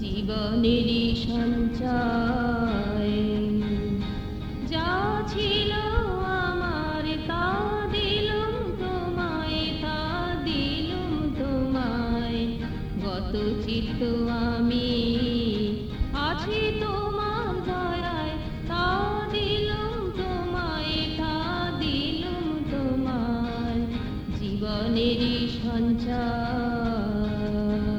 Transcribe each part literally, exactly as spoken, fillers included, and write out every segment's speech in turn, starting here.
জীবনেরই সঞ্চয় যা ছিল আমার তা দিলুম তোমায়, তা দিলুম তোমায়। গত চিত্ত আমি আছি তোমার দয়ায়, তা দিলুম তোমায়, তা দিলুম তোমায়। জীবনেরই সঞ্চয়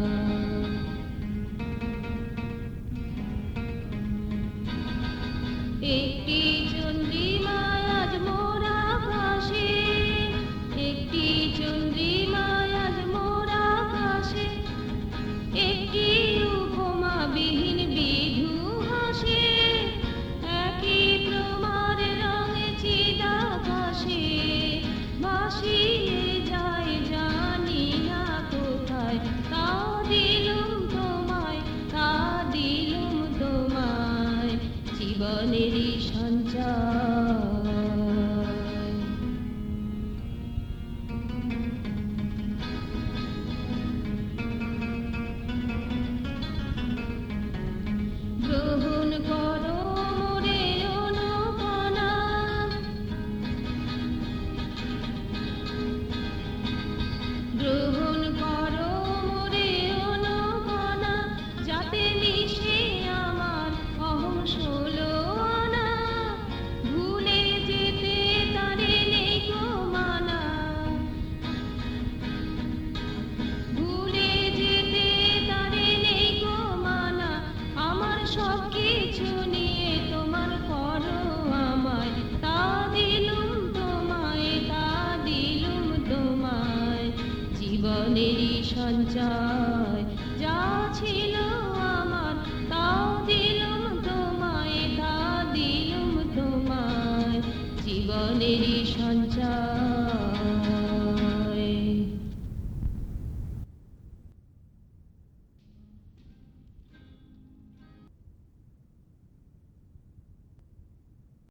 একটি চন্দ্রিমায় আজ মোর আকাশে, একটি চন্দ্রিমায় আজ মোর আকাশে, একটি উপমা বিহীন বিধু হাসে, একই তোমার রঙে চিদাকাশে ভাসিয়ে যায় জানি না কোথায়। তা দিলুম তোমায়, তা দিলুম তোমায়। জীবনেরই সঞ্চয় গ্রহণ করো মোরে অনুকণা, গ্রহণ করো মোরে অনুকণা, যাতে মিশে আমার অহং ষোলো আনা। ভুলে যেতে তারে নেই গো মানা, ভুলে যেতে তারে নেই গো মানা। আমার সব কিছু নিয়ে তোমার করো আমায়, তা দিলুম তোমায়, তা দিলুম তোমায়। জীবনেরই সঞ্চয় যা ছিল আমার তা দিলুম তোমায়, তা দিলুম তোমায়। জীবনেরই সঞ্চয়।